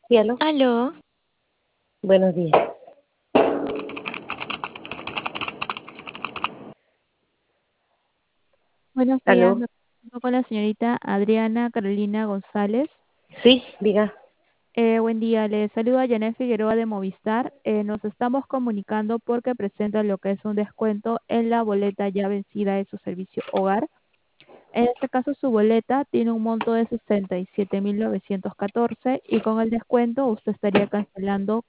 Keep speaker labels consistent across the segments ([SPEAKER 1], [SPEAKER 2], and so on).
[SPEAKER 1] Cielo,
[SPEAKER 2] Aló,
[SPEAKER 1] buenos días.
[SPEAKER 2] buenos días.
[SPEAKER 1] Aló,
[SPEAKER 2] Me comunico con la señorita Adriana Carolina González.
[SPEAKER 1] sí, diga.
[SPEAKER 2] Buen día, le saluda Janet Figueroa de Movistar. Nos estamos comunicando porque presenta lo que es un descuento en la boleta ya vencida de su servicio hogar. En este caso, su boleta tiene un monto de 67.914 y con el descuento usted estaría cancelando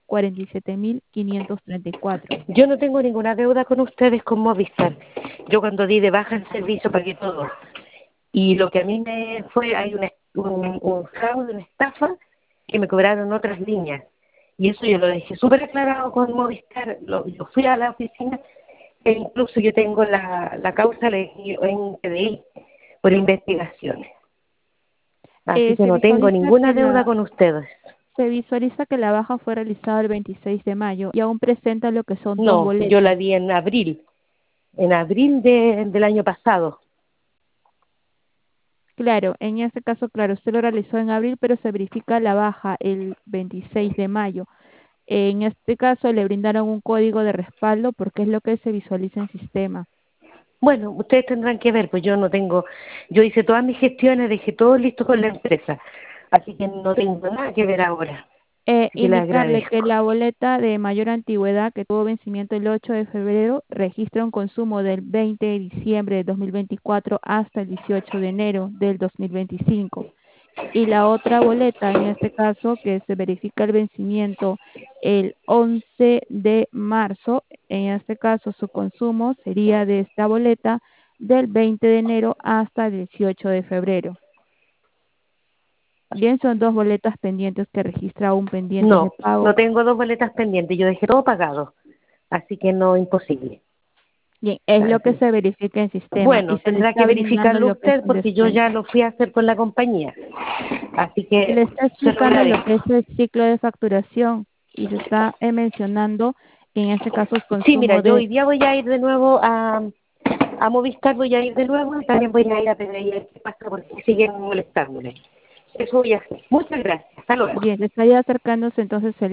[SPEAKER 2] 47.534.
[SPEAKER 1] Yo no tengo ninguna deuda con ustedes con Movistar. Yo cuando di de baja el servicio pagué todo. Y lo que a mí me fue, hay un fraude, una estafa, que me cobraron otras líneas. Y eso yo lo dejé súper aclarado con Movistar. Yo fui a la oficina e incluso yo tengo la causa en PDI por investigaciones. Así que
[SPEAKER 2] Se
[SPEAKER 1] no tengo
[SPEAKER 2] visualiza
[SPEAKER 1] ninguna
[SPEAKER 2] que
[SPEAKER 1] deuda con ustedes.
[SPEAKER 2] Se visualiza que la baja fue realizada el 26 de mayo y aún presenta lo que son dos
[SPEAKER 1] No, yo la
[SPEAKER 2] boletas.
[SPEAKER 1] di en abril del año pasado.
[SPEAKER 2] Claro, en este caso, claro, usted lo realizó en abril, pero se verifica la baja el 26 de mayo. En este caso le brindaron un código de respaldo porque es lo que se visualiza en sistema.
[SPEAKER 1] Bueno, ustedes tendrán que ver, pues yo no tengo, yo hice todas mis gestiones, dejé todo listo con la empresa, así que no tengo nada que ver ahora, así que les
[SPEAKER 2] Indicarle que
[SPEAKER 1] agradezco.
[SPEAKER 2] la boleta de mayor antigüedad que tuvo vencimiento el 8 de febrero registra un consumo del 20 de diciembre de 2024 hasta el 18 de enero del 2025. Y la otra boleta, en este caso, que se verifica el vencimiento el 11 de marzo, en este caso su consumo sería de esta boleta del 20 de enero hasta el 18 de febrero. Bien, son dos boletas pendientes que registra aún pendientes de
[SPEAKER 1] No, no
[SPEAKER 2] pago.
[SPEAKER 1] tengo dos boletas pendientes, yo dejé todo pagado, así que no, imposible.
[SPEAKER 2] Bien, es lo que
[SPEAKER 1] Así.
[SPEAKER 2] se verifica en sistema y
[SPEAKER 1] Bueno,
[SPEAKER 2] se le
[SPEAKER 1] tendrá
[SPEAKER 2] está
[SPEAKER 1] que
[SPEAKER 2] brindando
[SPEAKER 1] verificarlo
[SPEAKER 2] lo que es
[SPEAKER 1] usted
[SPEAKER 2] un
[SPEAKER 1] porque yo
[SPEAKER 2] descuento.
[SPEAKER 1] ya lo fui a hacer con la compañía, así
[SPEAKER 2] Se
[SPEAKER 1] que
[SPEAKER 2] le está
[SPEAKER 1] se lo
[SPEAKER 2] explicando lo
[SPEAKER 1] agradezco.
[SPEAKER 2] que es el ciclo de facturación y se está mencionando, en este caso, el
[SPEAKER 1] Sí, mira,
[SPEAKER 2] consumo
[SPEAKER 1] yo
[SPEAKER 2] de.
[SPEAKER 1] hoy día voy a ir de nuevo a Movistar, voy a ir de nuevo y también voy a ir a PDI a ver qué pasa porque siguen molestándome. Eso voy a hacer. Muchas gracias. Hasta luego.
[SPEAKER 2] Bien, estaría acercándose entonces el